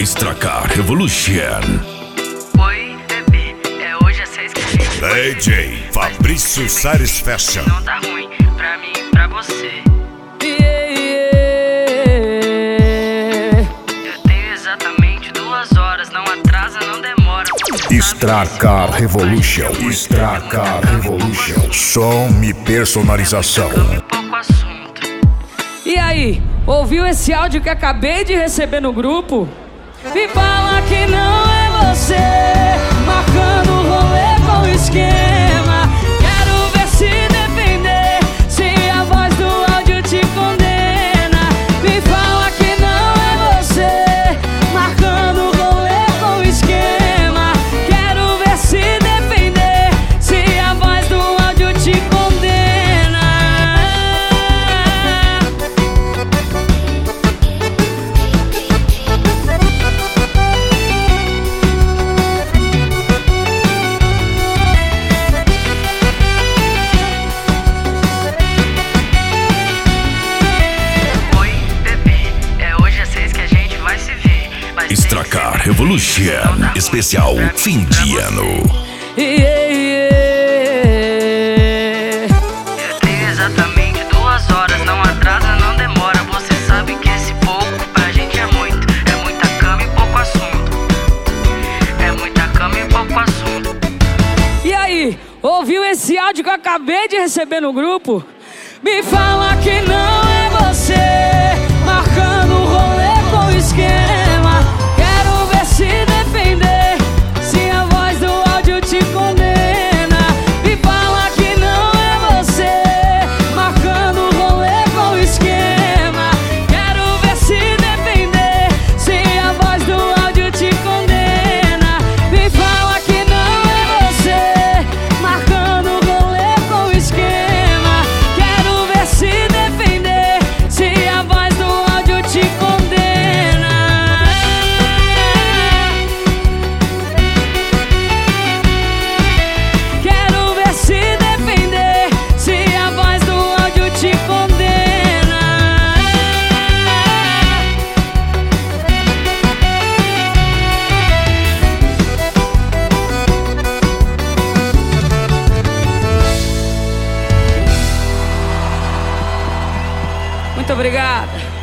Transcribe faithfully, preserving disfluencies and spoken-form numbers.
Stracar Revolution. Oi, bebê, é hoje às seis que a gente D J Fabrício Sares Fashion. não tá ruim pra mim e pra você. Yeah, yeah. Eu tenho exatamente duas horas, não atrasa, não demora. Stracar Revolution. Stracar Revolution. Som e personalização. Pouco assunto. E aí, ouviu esse áudio que acabei de receber no grupo? Me fala que não é você, marcando o rolê com esquema. Quero ver se defender, se a voz do áudio te condena. Me fala que não é você, marcando o rolê com esquema. Quero ver se defender, se a voz do áudio te condena. Oi, bebê, é hoje às seis que a gente vai se ver. Vai ser Stracar Revolution. Especial fim de ano. Yeah, yeah. Eu tenho exatamente duas horas, não atrasa, não demora. Você sabe que esse pouco pra gente é muito. É muita cama e pouco assunto. É muita cama e pouco assunto. E aí, ouviu esse áudio que eu acabei de receber no grupo? Me fala que não é você, marcando o rolê com esquema. Quero ver se defender, se a voz do áudio te condena. Me fala que não é você, marcando o rolê com esquema. Quero ver se defender, se a voz do áudio te condena. Me fala que não é você, marcando o rolê com esquema. Quero ver se defender, se a voz do áudio te condena. Quero ver se defender, se a voz do áudio te condena. Muito obrigada.